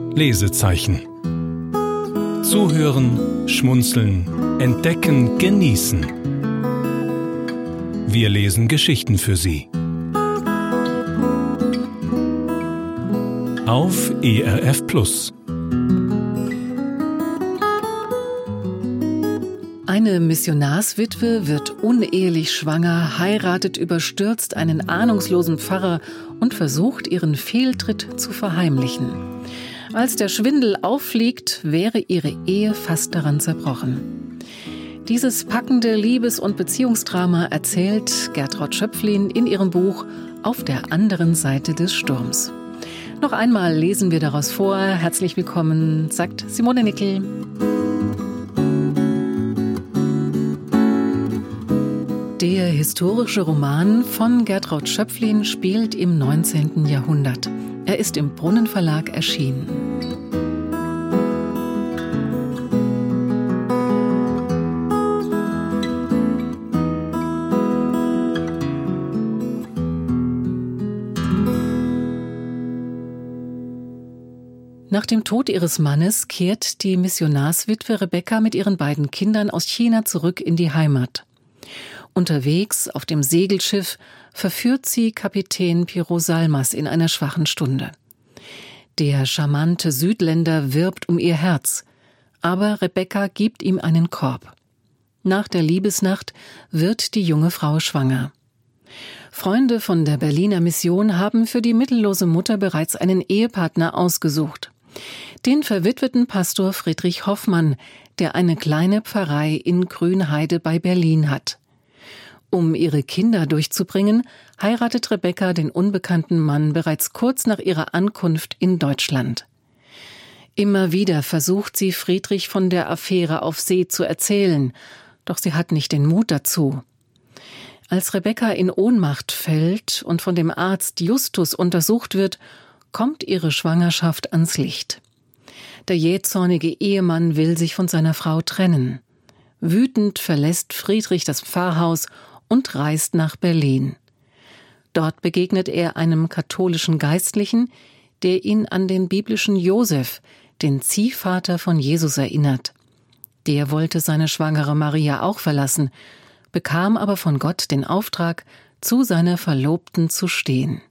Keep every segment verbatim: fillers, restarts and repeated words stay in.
Lesezeichen. Zuhören, schmunzeln, entdecken, genießen. Wir lesen Geschichten für Sie. Auf E R F Plus. Eine Missionarswitwe wird unehelich schwanger, heiratet überstürzt einen ahnungslosen Pfarrer und versucht, ihren Fehltritt zu verheimlichen. Als der Schwindel auffliegt, wäre ihre Ehe fast daran zerbrochen. Dieses packende Liebes- und Beziehungsdrama erzählt Gertraud Schöpflin in ihrem Buch Auf der anderen Seite des Sturms. Noch einmal lesen wir daraus vor. Herzlich willkommen, sagt Simone Nickel. Der historische Roman von Gertraud Schöpflin spielt im neunzehnten Jahrhundert. Er ist im Brunnenverlag erschienen. Nach dem Tod ihres Mannes kehrt die Missionarswitwe Rebekka mit ihren beiden Kindern aus China zurück in die Heimat. Unterwegs auf dem Segelschiff verführt sie Kapitän Piro Salmas in einer schwachen Stunde. Der charmante Südländer wirbt um ihr Herz, aber Rebekka gibt ihm einen Korb. Nach der Liebesnacht wird die junge Frau schwanger. Freunde von der Berliner Mission haben für die mittellose Mutter bereits einen Ehepartner ausgesucht. Den verwitweten Pastor Friedrich Hoffmann, der eine kleine Pfarrei in Grünheide bei Berlin hat. Um ihre Kinder durchzubringen, heiratet Rebekka den unbekannten Mann bereits kurz nach ihrer Ankunft in Deutschland. Immer wieder versucht sie, Friedrich von der Affäre auf See zu erzählen, doch sie hat nicht den Mut dazu. Als Rebekka in Ohnmacht fällt und von dem Arzt Justus untersucht wird, kommt ihre Schwangerschaft ans Licht. Der jähzornige Ehemann will sich von seiner Frau trennen. Wütend verlässt Friedrich das Pfarrhaus und reist nach Berlin. Dort begegnet er einem katholischen Geistlichen, der ihn an den biblischen Josef, den Ziehvater von Jesus, erinnert. Der wollte seine schwangere Maria auch verlassen, bekam aber von Gott den Auftrag, zu seiner Verlobten zu stehen.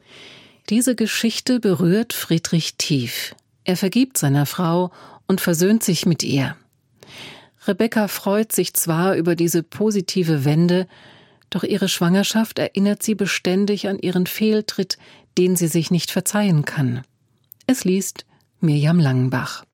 Diese Geschichte berührt Friedrich tief. Er vergibt seiner Frau und versöhnt sich mit ihr. Rebekka freut sich zwar über diese positive Wende, doch ihre Schwangerschaft erinnert sie beständig an ihren Fehltritt, den sie sich nicht verzeihen kann. Es liest Mirjam Langenbach.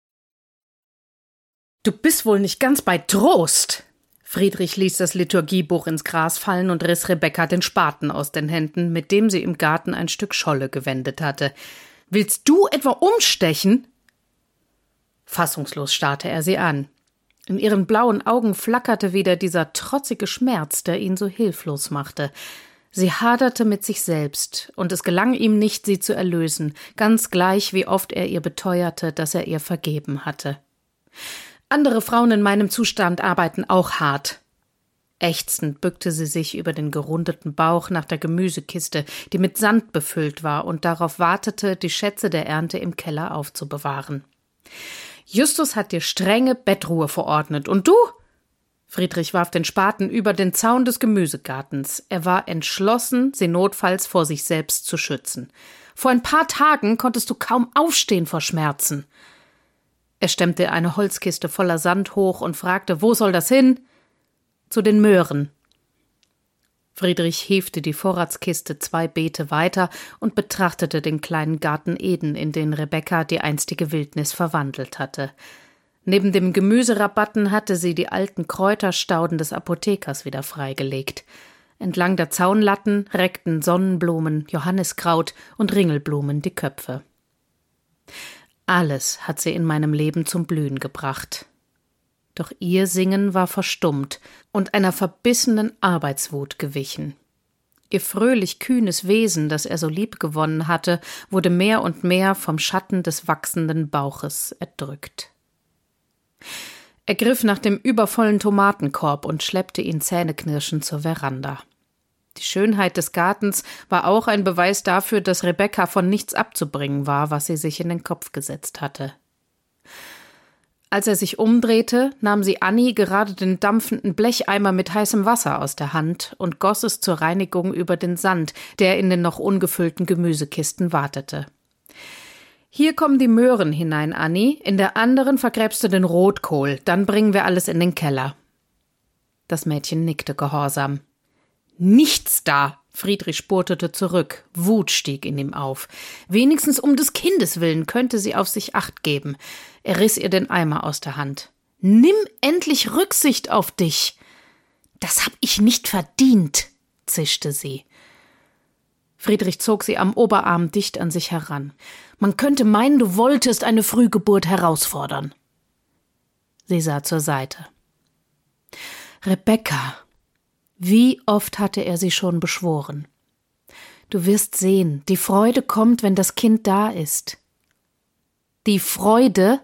Du bist wohl nicht ganz bei Trost. Friedrich ließ das Liturgiebuch ins Gras fallen und riss Rebekka den Spaten aus den Händen, mit dem sie im Garten ein Stück Scholle gewendet hatte. Willst du etwa umstechen? Fassungslos starrte er sie an. In ihren blauen Augen flackerte wieder dieser trotzige Schmerz, der ihn so hilflos machte. Sie haderte mit sich selbst, und es gelang ihm nicht, sie zu erlösen, ganz gleich, wie oft er ihr beteuerte, dass er ihr vergeben hatte. Andere Frauen in meinem Zustand arbeiten auch hart. Ächzend bückte sie sich über den gerundeten Bauch nach der Gemüsekiste, die mit Sand befüllt war und darauf wartete, die Schätze der Ernte im Keller aufzubewahren. Justus hat dir strenge Bettruhe verordnet. Und du? Friedrich warf den Spaten über den Zaun des Gemüsegartens. Er war entschlossen, sie notfalls vor sich selbst zu schützen. Vor ein paar Tagen konntest du kaum aufstehen vor Schmerzen. Er stemmte eine Holzkiste voller Sand hoch und fragte, wo soll das hin? Zu den Möhren. Friedrich hiefte die Vorratskiste zwei Beete weiter und betrachtete den kleinen Garten Eden, in den Rebekka die einstige Wildnis verwandelt hatte. Neben dem Gemüserabatten hatte sie die alten Kräuterstauden des Apothekers wieder freigelegt. Entlang der Zaunlatten reckten Sonnenblumen, Johanniskraut und Ringelblumen die Köpfe. Alles hat sie in meinem Leben zum Blühen gebracht. Doch ihr Singen war verstummt und einer verbissenen Arbeitswut gewichen. Ihr fröhlich kühnes Wesen, das er so lieb gewonnen hatte, wurde mehr und mehr vom Schatten des wachsenden Bauches erdrückt. Er griff nach dem übervollen Tomatenkorb und schleppte ihn zähneknirschend zur Veranda. Die Schönheit des Gartens war auch ein Beweis dafür, dass Rebekka von nichts abzubringen war, was sie sich in den Kopf gesetzt hatte. Als er sich umdrehte, nahm sie Annie gerade den dampfenden Blecheimer mit heißem Wasser aus der Hand und goss es zur Reinigung über den Sand, der in den noch ungefüllten Gemüsekisten wartete. »Hier kommen die Möhren hinein, Annie, in der anderen vergräbst du den Rotkohl, dann bringen wir alles in den Keller.« Das Mädchen nickte gehorsam. »Nichts da!« Friedrich spurtete zurück. Wut stieg in ihm auf. Wenigstens um des Kindes willen könnte sie auf sich Acht geben. Er riss ihr den Eimer aus der Hand. »Nimm endlich Rücksicht auf dich!« »Das hab ich nicht verdient«, zischte sie. Friedrich zog sie am Oberarm dicht an sich heran. »Man könnte meinen, du wolltest eine Frühgeburt herausfordern.« Sie sah zur Seite. »Rebekka«, wie oft hatte er sie schon beschworen. »Du wirst sehen, die Freude kommt, wenn das Kind da ist.« »Die Freude?«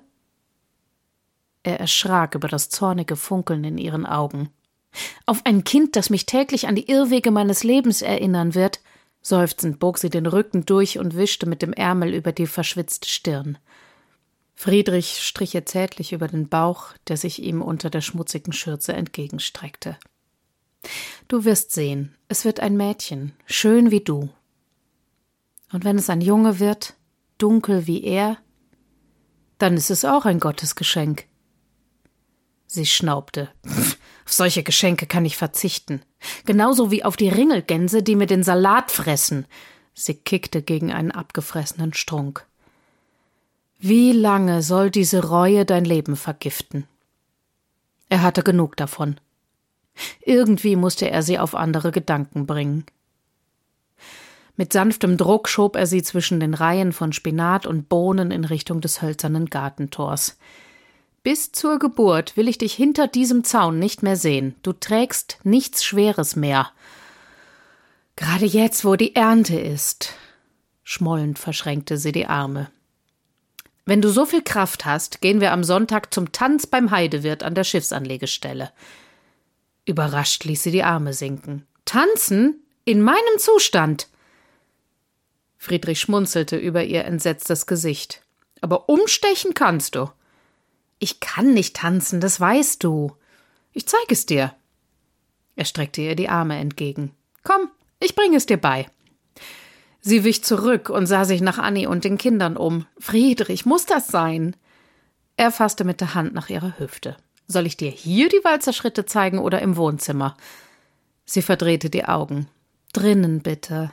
Er erschrak über das zornige Funkeln in ihren Augen. »Auf ein Kind, das mich täglich an die Irrwege meines Lebens erinnern wird?« Seufzend bog sie den Rücken durch und wischte mit dem Ärmel über die verschwitzte Stirn. Friedrich strich ihr zärtlich über den Bauch, der sich ihm unter der schmutzigen Schürze entgegenstreckte. »Du wirst sehen, es wird ein Mädchen, schön wie du. Und wenn es ein Junge wird, dunkel wie er, dann ist es auch ein Gottesgeschenk.« Sie schnaubte. »Auf solche Geschenke kann ich verzichten. Genauso wie auf die Ringelgänse, die mir den Salat fressen.« Sie kickte gegen einen abgefressenen Strunk. »Wie lange soll diese Reue dein Leben vergiften?« Er hatte genug davon. Irgendwie musste er sie auf andere Gedanken bringen. Mit sanftem Druck schob er sie zwischen den Reihen von Spinat und Bohnen in Richtung des hölzernen Gartentors. »Bis zur Geburt will ich dich hinter diesem Zaun nicht mehr sehen. Du trägst nichts Schweres mehr. Gerade jetzt, wo die Ernte ist.« Schmollend verschränkte sie die Arme. »Wenn du so viel Kraft hast, gehen wir am Sonntag zum Tanz beim Heidewirt an der Schiffsanlegestelle.« Überrascht ließ sie die Arme sinken. »Tanzen? In meinem Zustand?« Friedrich schmunzelte über ihr entsetztes Gesicht. »Aber umstechen kannst du.« »Ich kann nicht tanzen, das weißt du. Ich zeig es dir.« Er streckte ihr die Arme entgegen. »Komm, ich bringe es dir bei.« Sie wich zurück und sah sich nach Annie und den Kindern um. »Friedrich, muss das sein?« Er fasste mit der Hand nach ihrer Hüfte. »Soll ich dir hier die Walzerschritte zeigen oder im Wohnzimmer?« Sie verdrehte die Augen. »Drinnen bitte.«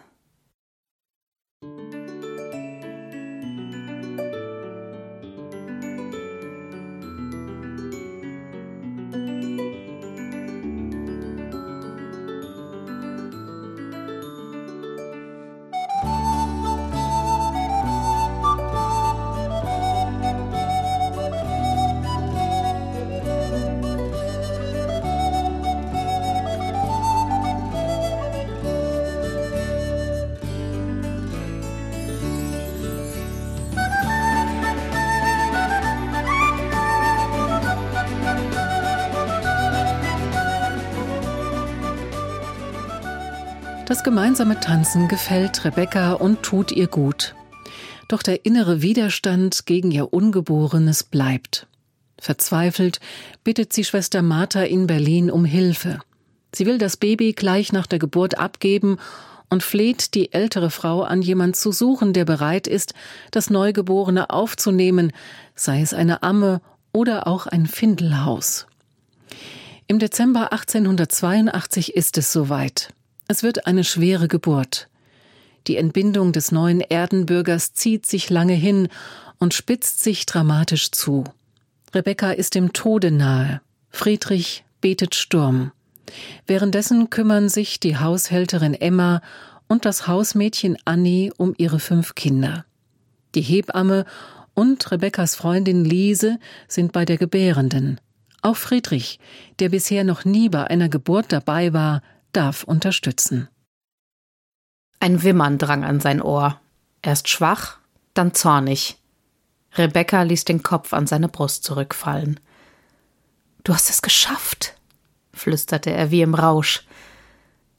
Das gemeinsame Tanzen gefällt Rebekka und tut ihr gut. Doch der innere Widerstand gegen ihr Ungeborenes bleibt. Verzweifelt bittet sie Schwester Martha in Berlin um Hilfe. Sie will das Baby gleich nach der Geburt abgeben und fleht die ältere Frau an, jemand zu suchen, der bereit ist, das Neugeborene aufzunehmen, sei es eine Amme oder auch ein Findelhaus. Im Dezember achtzehnhundertzweiundachtzig ist es soweit. Es wird eine schwere Geburt. Die Entbindung des neuen Erdenbürgers zieht sich lange hin und spitzt sich dramatisch zu. Rebekka ist dem Tode nahe. Friedrich betet Sturm. Währenddessen kümmern sich die Haushälterin Emma und das Hausmädchen Annie um ihre fünf Kinder. Die Hebamme und Rebekkas Freundin Liese sind bei der Gebärenden. Auch Friedrich, der bisher noch nie bei einer Geburt dabei war, darf unterstützen. Ein Wimmern drang an sein Ohr. Erst schwach, dann zornig. Rebekka ließ den Kopf an seine Brust zurückfallen. »Du hast es geschafft«, flüsterte er wie im Rausch.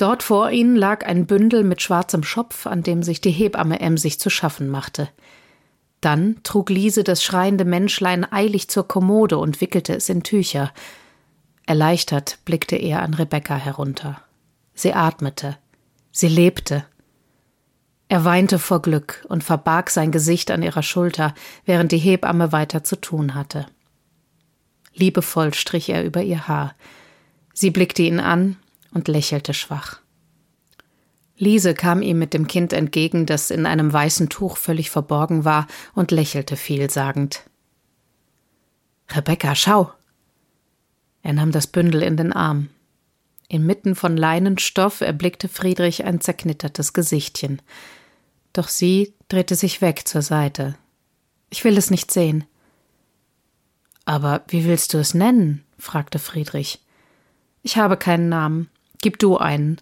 Dort vor ihnen lag ein Bündel mit schwarzem Schopf, an dem sich die Hebamme emsig zu schaffen machte. Dann trug Liese das schreiende Menschlein eilig zur Kommode und wickelte es in Tücher. Erleichtert blickte er an Rebekka herunter. Sie atmete. Sie lebte. Er weinte vor Glück und verbarg sein Gesicht an ihrer Schulter, während die Hebamme weiter zu tun hatte. Liebevoll strich er über ihr Haar. Sie blickte ihn an und lächelte schwach. Liese kam ihm mit dem Kind entgegen, das in einem weißen Tuch völlig verborgen war, und lächelte vielsagend. »Rebekka, schau!« Er nahm das Bündel in den Arm. Inmitten von Leinenstoff erblickte Friedrich ein zerknittertes Gesichtchen. Doch sie drehte sich weg zur Seite. »Ich will es nicht sehen.« »Aber wie willst du es nennen?« fragte Friedrich. »Ich habe keinen Namen. Gib du einen.«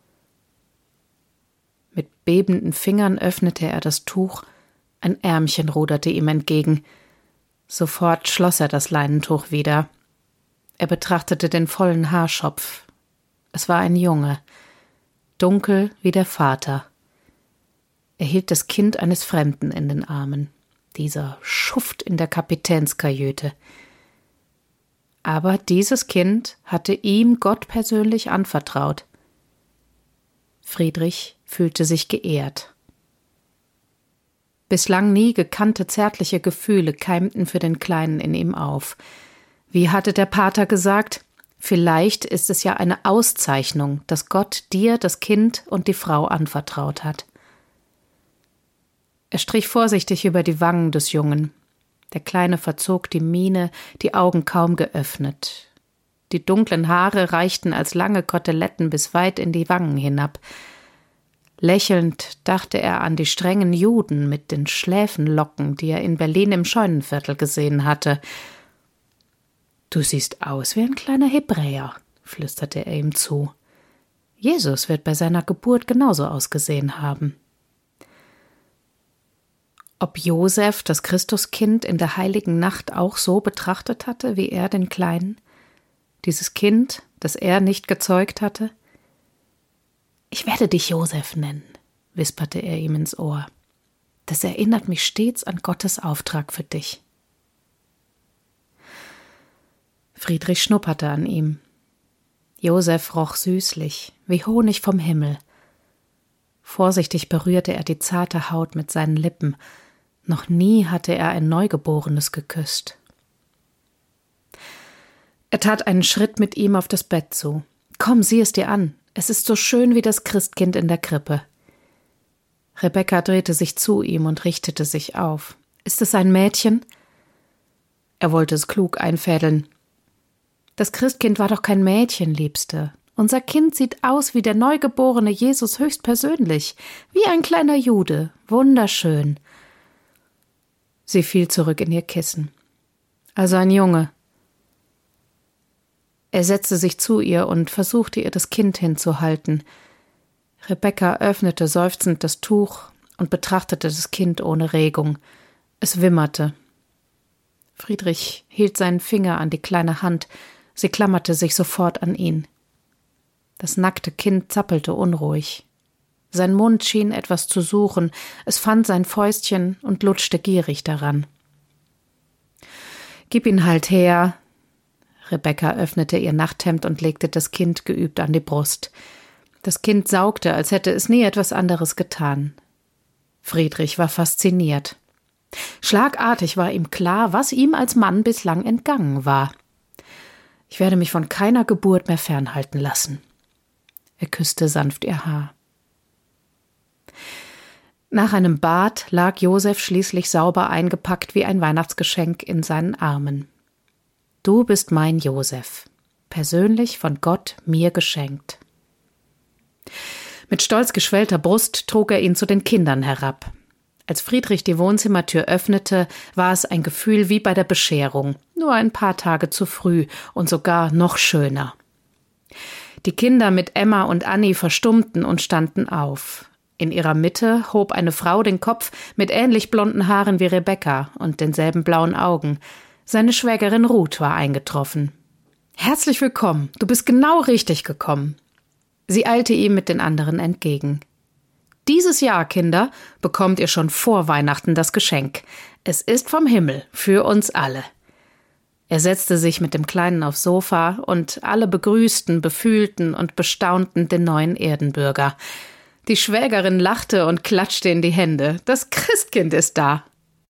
Mit bebenden Fingern öffnete er das Tuch. Ein Ärmchen ruderte ihm entgegen. Sofort schloss er das Leinentuch wieder. Er betrachtete den vollen Haarschopf. Es war ein Junge, dunkel wie der Vater. Er hielt das Kind eines Fremden in den Armen, dieser Schuft in der Kapitänskajüte. Aber dieses Kind hatte ihm Gott persönlich anvertraut. Friedrich fühlte sich geehrt. Bislang nie gekannte zärtliche Gefühle keimten für den Kleinen in ihm auf. Wie hatte der Pater gesagt, vielleicht ist es ja eine Auszeichnung, dass Gott dir das Kind und die Frau anvertraut hat. Er strich vorsichtig über die Wangen des Jungen. Der Kleine verzog die Miene, die Augen kaum geöffnet. Die dunklen Haare reichten als lange Koteletten bis weit in die Wangen hinab. Lächelnd dachte er an die strengen Juden mit den Schläfenlocken, die er in Berlin im Scheunenviertel gesehen hatte. »Du siehst aus wie ein kleiner Hebräer«, flüsterte er ihm zu. »Jesus wird bei seiner Geburt genauso ausgesehen haben.« Ob Josef das Christuskind in der heiligen Nacht auch so betrachtet hatte, wie er den Kleinen? Dieses Kind, das er nicht gezeugt hatte? »Ich werde dich Josef nennen«, wisperte er ihm ins Ohr. »Das erinnert mich stets an Gottes Auftrag für dich.« Friedrich schnupperte an ihm. Josef roch süßlich, wie Honig vom Himmel. Vorsichtig berührte er die zarte Haut mit seinen Lippen. Noch nie hatte er ein Neugeborenes geküsst. Er tat einen Schritt mit ihm auf das Bett zu. »Komm, sieh es dir an. Es ist so schön wie das Christkind in der Krippe.« Rebekka drehte sich zu ihm und richtete sich auf. »Ist es ein Mädchen?« Er wollte es klug einfädeln. »Das Christkind war doch kein Mädchen, Liebste. Unser Kind sieht aus wie der neugeborene Jesus höchstpersönlich, wie ein kleiner Jude. Wunderschön.« Sie fiel zurück in ihr Kissen. »Also ein Junge.« Er setzte sich zu ihr und versuchte ihr das Kind hinzuhalten. Rebekka öffnete seufzend das Tuch und betrachtete das Kind ohne Regung. Es wimmerte. Friedrich hielt seinen Finger an die kleine Hand. Sie klammerte sich sofort an ihn. Das nackte Kind zappelte unruhig. Sein Mund schien etwas zu suchen. Es fand sein Fäustchen und lutschte gierig daran. »Gib ihn halt her.« Rebekka öffnete ihr Nachthemd und legte das Kind geübt an die Brust. Das Kind saugte, als hätte es nie etwas anderes getan. Friedrich war fasziniert. Schlagartig war ihm klar, was ihm als Mann bislang entgangen war. »Ich werde mich von keiner Geburt mehr fernhalten lassen.« Er küsste sanft ihr Haar. Nach einem Bad lag Josef schließlich sauber eingepackt wie ein Weihnachtsgeschenk in seinen Armen. »Du bist mein Josef, persönlich von Gott mir geschenkt.« Mit stolz geschwellter Brust trug er ihn zu den Kindern herab. Als Friedrich die Wohnzimmertür öffnete, war es ein Gefühl wie bei der Bescherung, nur ein paar Tage zu früh und sogar noch schöner. Die Kinder mit Emma und Annie verstummten und standen auf. In ihrer Mitte hob eine Frau den Kopf mit ähnlich blonden Haaren wie Rebekka und denselben blauen Augen. Seine Schwägerin Ruth war eingetroffen. »Herzlich willkommen, du bist genau richtig gekommen.« Sie eilte ihm mit den anderen entgegen. »Dieses Jahr, Kinder, bekommt ihr schon vor Weihnachten das Geschenk. Es ist vom Himmel, für uns alle.« Er setzte sich mit dem Kleinen aufs Sofa und alle begrüßten, befühlten und bestaunten den neuen Erdenbürger. Die Schwägerin lachte und klatschte in die Hände. »Das Christkind ist da!«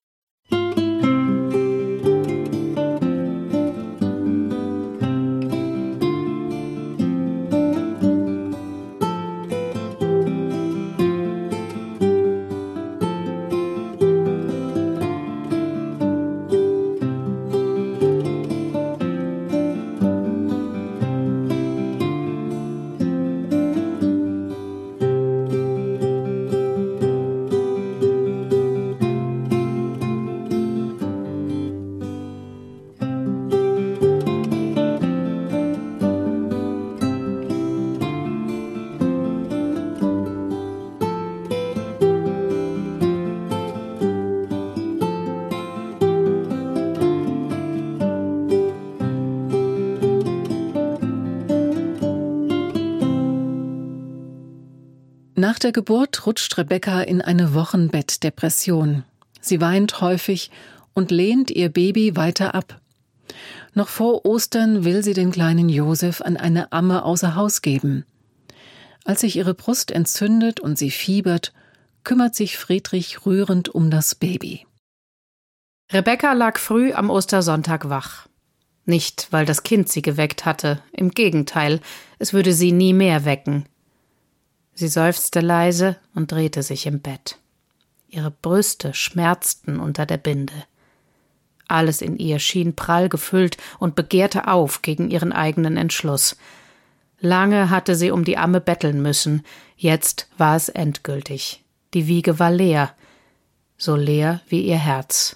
Nach der Geburt rutscht Rebekka in eine Wochenbettdepression. Sie weint häufig und lehnt ihr Baby weiter ab. Noch vor Ostern will sie den kleinen Josef an eine Amme außer Haus geben. Als sich ihre Brust entzündet und sie fiebert, kümmert sich Friedrich rührend um das Baby. Rebekka lag früh am Ostersonntag wach. Nicht, weil das Kind sie geweckt hatte, im Gegenteil, es würde sie nie mehr wecken. Sie seufzte leise und drehte sich im Bett. Ihre Brüste schmerzten unter der Binde. Alles in ihr schien prall gefüllt und begehrte auf gegen ihren eigenen Entschluss. Lange hatte sie um die Amme betteln müssen, jetzt war es endgültig. Die Wiege war leer, so leer wie ihr Herz.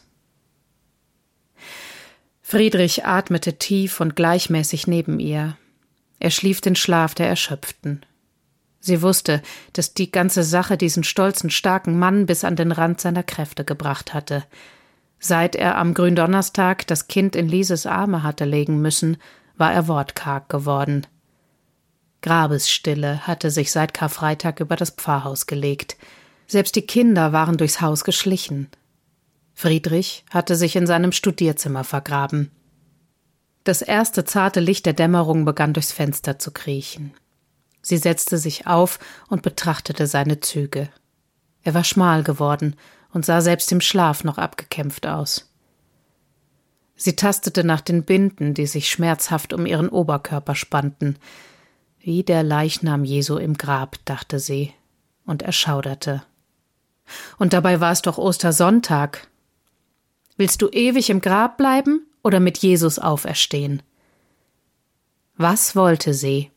Friedrich atmete tief und gleichmäßig neben ihr. Er schlief den Schlaf der Erschöpften. Sie wusste, dass die ganze Sache diesen stolzen, starken Mann bis an den Rand seiner Kräfte gebracht hatte. Seit er am Gründonnerstag das Kind in Lieses Arme hatte legen müssen, war er wortkarg geworden. Grabesstille hatte sich seit Karfreitag über das Pfarrhaus gelegt. Selbst die Kinder waren durchs Haus geschlichen. Friedrich hatte sich in seinem Studierzimmer vergraben. Das erste zarte Licht der Dämmerung begann durchs Fenster zu kriechen. Sie setzte sich auf und betrachtete seine Züge. Er war schmal geworden und sah selbst im Schlaf noch abgekämpft aus. Sie tastete nach den Binden, die sich schmerzhaft um ihren Oberkörper spannten. Wie der Leichnam Jesu im Grab, dachte sie, und erschauderte. Und dabei war es doch Ostersonntag. Willst du ewig im Grab bleiben oder mit Jesus auferstehen? Was wollte sie?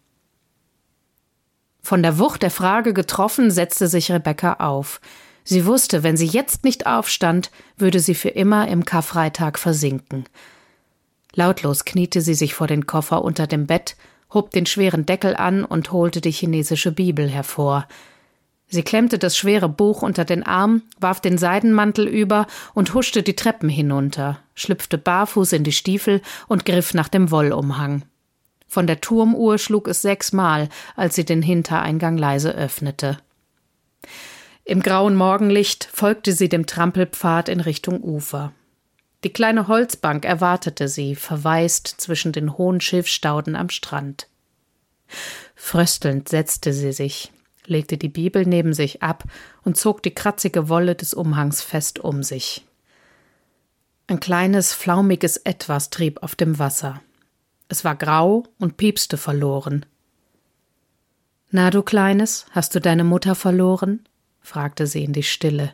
Von der Wucht der Frage getroffen, setzte sich Rebekka auf. Sie wusste, wenn sie jetzt nicht aufstand, würde sie für immer im Karfreitag versinken. Lautlos kniete sie sich vor den Koffer unter dem Bett, hob den schweren Deckel an und holte die chinesische Bibel hervor. Sie klemmte das schwere Buch unter den Arm, warf den Seidenmantel über und huschte die Treppen hinunter, schlüpfte barfuß in die Stiefel und griff nach dem Wollumhang. Von der Turmuhr schlug es sechsmal, als sie den Hintereingang leise öffnete. Im grauen Morgenlicht folgte sie dem Trampelpfad in Richtung Ufer. Die kleine Holzbank erwartete sie, verwaist zwischen den hohen Schilfstauden am Strand. Fröstelnd setzte sie sich, legte die Bibel neben sich ab und zog die kratzige Wolle des Umhangs fest um sich. Ein kleines, flaumiges Etwas trieb auf dem Wasser. Es war grau und piepste verloren. »Na, du Kleines, hast du deine Mutter verloren?« fragte sie in die Stille.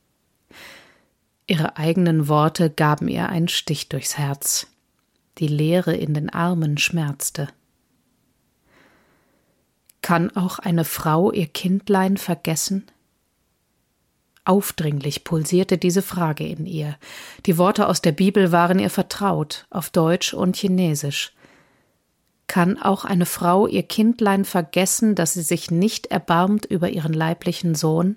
Ihre eigenen Worte gaben ihr einen Stich durchs Herz. Die Leere in den Armen schmerzte. Kann auch eine Frau ihr Kindlein vergessen? Aufdringlich pulsierte diese Frage in ihr. Die Worte aus der Bibel waren ihr vertraut, auf Deutsch und Chinesisch. Kann auch eine Frau ihr Kindlein vergessen, dass sie sich nicht erbarmt über ihren leiblichen Sohn?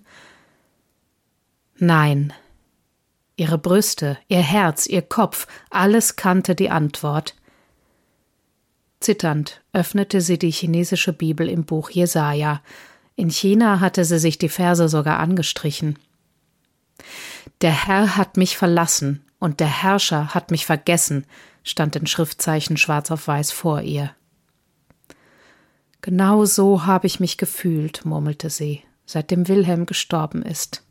Nein. Ihre Brüste, ihr Herz, ihr Kopf, alles kannte die Antwort. Zitternd öffnete sie die chinesische Bibel im Buch Jesaja. In China hatte sie sich die Verse sogar angestrichen. Der Herr hat mich verlassen und der Herrscher hat mich vergessen, stand in Schriftzeichen schwarz auf weiß vor ihr. Genau so habe ich mich gefühlt, murmelte sie, seitdem Wilhelm gestorben ist.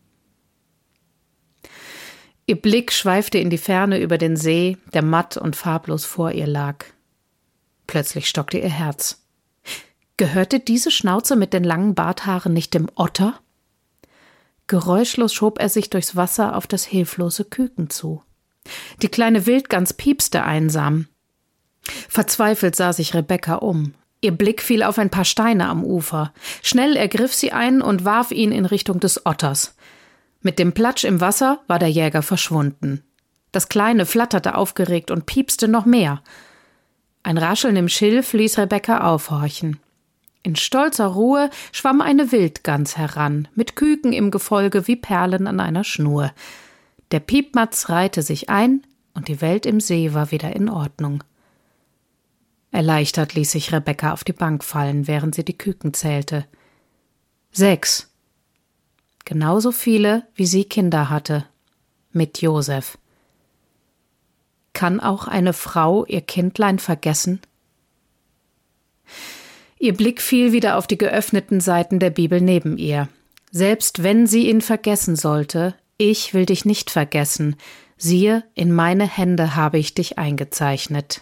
Ihr Blick schweifte in die Ferne über den See, der matt und farblos vor ihr lag. Plötzlich stockte ihr Herz. Gehörte diese Schnauze mit den langen Barthaaren nicht dem Otter? Geräuschlos schob er sich durchs Wasser auf das hilflose Küken zu. Die kleine Wildgans piepste einsam. Verzweifelt sah sich Rebekka um. Ihr Blick fiel auf ein paar Steine am Ufer. Schnell ergriff sie einen und warf ihn in Richtung des Otters. Mit dem Platsch im Wasser war der Jäger verschwunden. Das Kleine flatterte aufgeregt und piepste noch mehr. Ein Rascheln im Schilf ließ Rebekka aufhorchen. In stolzer Ruhe schwamm eine Wildgans heran, mit Küken im Gefolge wie Perlen an einer Schnur. Der Piepmatz reihte sich ein und die Welt im See war wieder in Ordnung. Erleichtert ließ sich Rebekka auf die Bank fallen, während sie die Küken zählte. Sechs. Genauso viele, wie sie Kinder hatte. Mit Josef. Kann auch eine Frau ihr Kindlein vergessen? Ihr Blick fiel wieder auf die geöffneten Seiten der Bibel neben ihr. Selbst wenn sie ihn vergessen sollte, ich will dich nicht vergessen. Siehe, in meine Hände habe ich dich eingezeichnet.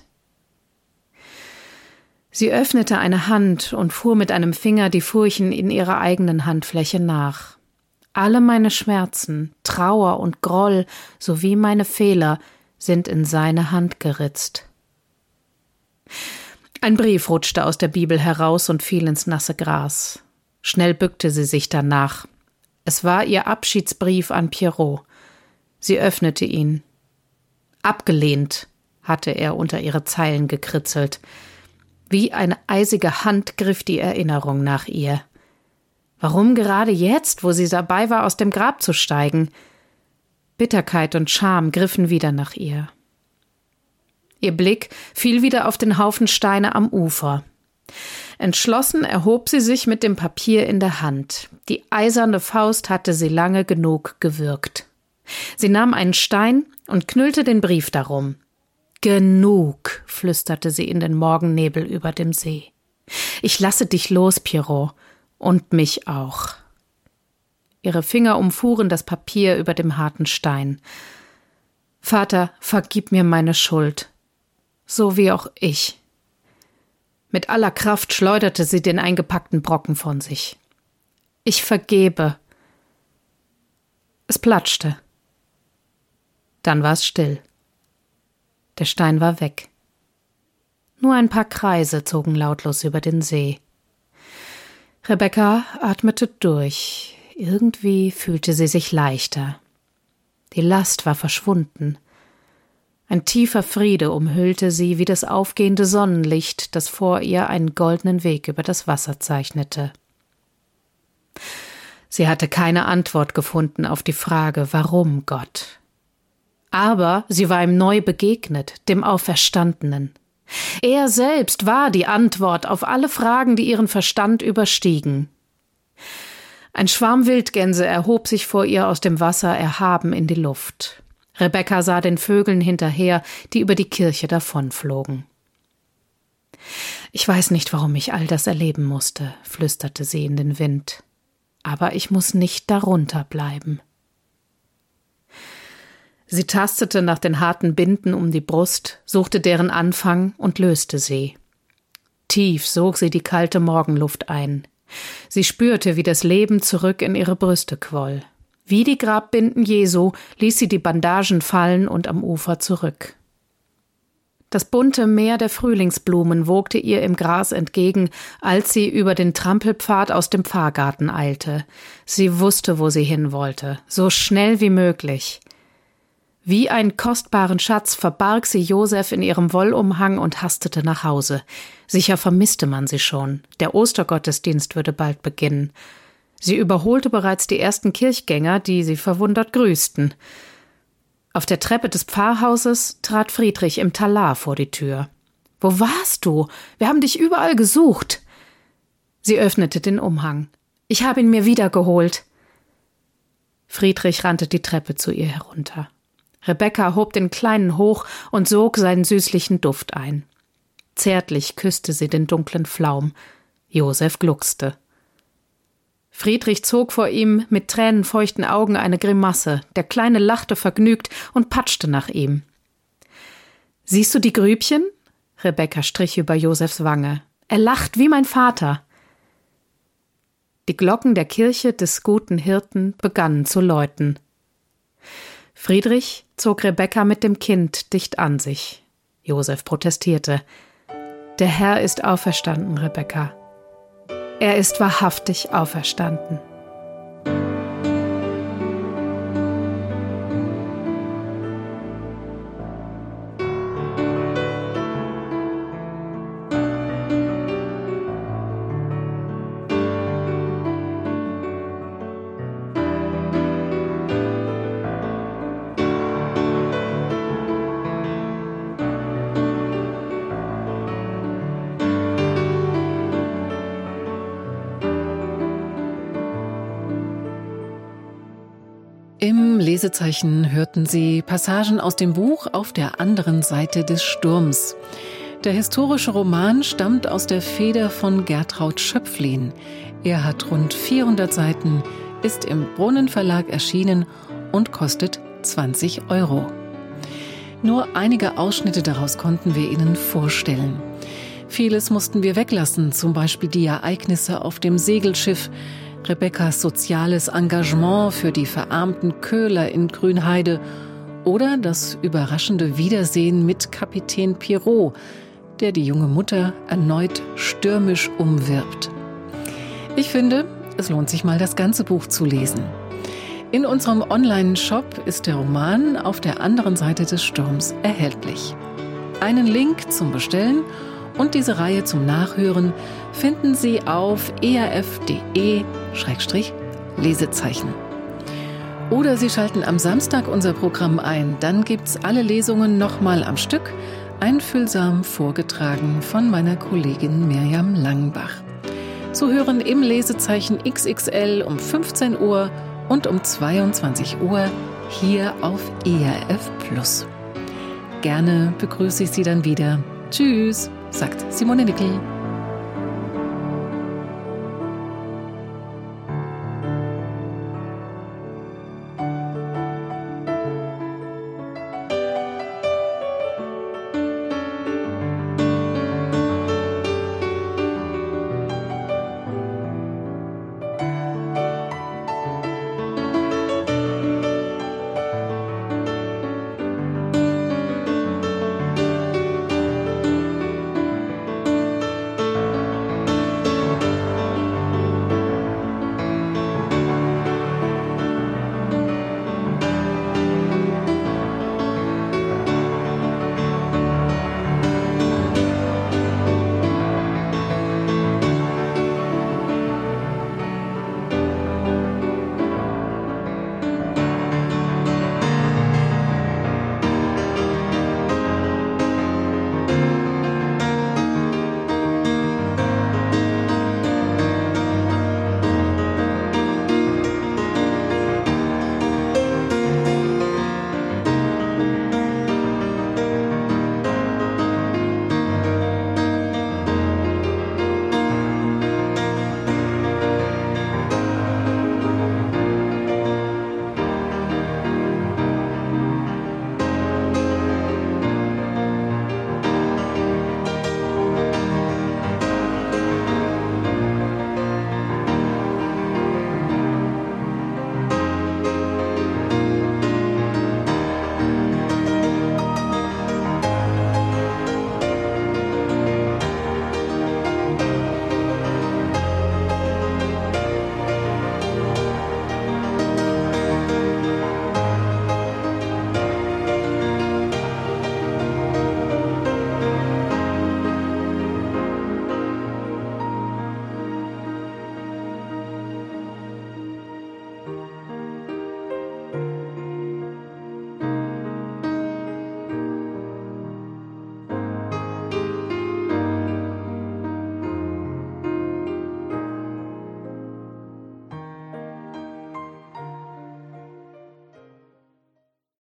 Sie öffnete eine Hand und fuhr mit einem Finger die Furchen in ihrer eigenen Handfläche nach. Alle meine Schmerzen, Trauer und Groll sowie meine Fehler sind in seine Hand geritzt. Ein Brief rutschte aus der Bibel heraus und fiel ins nasse Gras. Schnell bückte sie sich danach. Es war ihr Abschiedsbrief an Pierrot. Sie öffnete ihn. Abgelehnt, hatte er unter ihre Zeilen gekritzelt. Wie eine eisige Hand griff die Erinnerung nach ihr. Warum gerade jetzt, wo sie dabei war, aus dem Grab zu steigen? Bitterkeit und Scham griffen wieder nach ihr. Ihr Blick fiel wieder auf den Haufen Steine am Ufer. Entschlossen erhob sie sich mit dem Papier in der Hand. Die eiserne Faust hatte sie lange genug gewürgt. Sie nahm einen Stein und knüllte den Brief darum. »Genug«, flüsterte sie in den Morgennebel über dem See. »Ich lasse dich los, Pierrot, und mich auch.« Ihre Finger umfuhren das Papier über dem harten Stein. »Vater, vergib mir meine Schuld, so wie auch ich.« Mit aller Kraft schleuderte sie den eingepackten Brocken von sich. »Ich vergebe.« Es platschte. Dann war es still. Der Stein war weg. Nur ein paar Kreise zogen lautlos über den See. Rebekka atmete durch. Irgendwie fühlte sie sich leichter. Die Last war verschwunden. Ein tiefer Friede umhüllte sie wie das aufgehende Sonnenlicht, das vor ihr einen goldenen Weg über das Wasser zeichnete. Sie hatte keine Antwort gefunden auf die Frage, warum Gott. Aber sie war ihm neu begegnet, dem Auferstandenen. Er selbst war die Antwort auf alle Fragen, die ihren Verstand überstiegen. Ein Schwarm Wildgänse erhob sich vor ihr aus dem Wasser erhaben in die Luft. Rebekka sah den Vögeln hinterher, die über die Kirche davonflogen. »Ich weiß nicht, warum ich all das erleben musste«, flüsterte sie in den Wind. »Aber ich muss nicht darunter bleiben.« Sie tastete nach den harten Binden um die Brust, suchte deren Anfang und löste sie. Tief sog sie die kalte Morgenluft ein. Sie spürte, wie das Leben zurück in ihre Brüste quoll. Wie die Grabbinden Jesu ließ sie die Bandagen fallen und am Ufer zurück. Das bunte Meer der Frühlingsblumen wogte ihr im Gras entgegen, als sie über den Trampelpfad aus dem Pfarrgarten eilte. Sie wusste, wo sie hin wollte, so schnell wie möglich. Wie einen kostbaren Schatz verbarg sie Josef in ihrem Wollumhang und hastete nach Hause. Sicher vermisste man sie schon. Der Ostergottesdienst würde bald beginnen. Sie überholte bereits die ersten Kirchgänger, die sie verwundert grüßten. Auf der Treppe des Pfarrhauses trat Friedrich im Talar vor die Tür. »Wo warst du? Wir haben dich überall gesucht.« Sie öffnete den Umhang. »Ich habe ihn mir wiedergeholt.« Friedrich rannte die Treppe zu ihr herunter. Rebecca hob den Kleinen hoch und sog seinen süßlichen Duft ein. Zärtlich küsste sie den dunklen Flaum. Josef gluckste. Friedrich zog vor ihm mit tränenfeuchten Augen eine Grimasse. Der Kleine lachte vergnügt und patschte nach ihm. »Siehst du die Grübchen?« Rebecca strich über Josefs Wange. »Er lacht wie mein Vater.« Die Glocken der Kirche des guten Hirten begannen zu läuten. Friedrich zog Rebecca mit dem Kind dicht an sich. Josef protestierte. »Der Herr ist auferstanden, Rebecca. Er ist wahrhaftig auferstanden.« Im Lesezeichen hörten Sie Passagen aus dem Buch Auf der anderen Seite des Sturms. Der historische Roman stammt aus der Feder von Gertraud Schöpflin. Er hat rund vierhundert Seiten, ist im Brunnen Verlag erschienen und kostet zwanzig Euro. Nur einige Ausschnitte daraus konnten wir Ihnen vorstellen. Vieles mussten wir weglassen, zum Beispiel die Ereignisse auf dem Segelschiff, Rebeccas soziales Engagement für die verarmten Köhler in Grünheide oder das überraschende Wiedersehen mit Kapitän Pirot, der die junge Mutter erneut stürmisch umwirbt. Ich finde, es lohnt sich mal, das ganze Buch zu lesen. In unserem Online-Shop ist der Roman Auf der anderen Seite des Sturms erhältlich. Einen Link zum Bestellen und diese Reihe zum Nachhören finden Sie auf e r f punkt de Schrägstrich Lesezeichen. Oder Sie schalten am Samstag unser Programm ein, dann gibt's alle Lesungen nochmal am Stück, einfühlsam vorgetragen von meiner Kollegin Mirjam Langenbach. Zu hören im Lesezeichen X X L um fünfzehn Uhr und um zweiundzwanzig Uhr hier auf E R F Plus. Gerne begrüße ich Sie dann wieder. Tschüss, sagt Simone Nickel.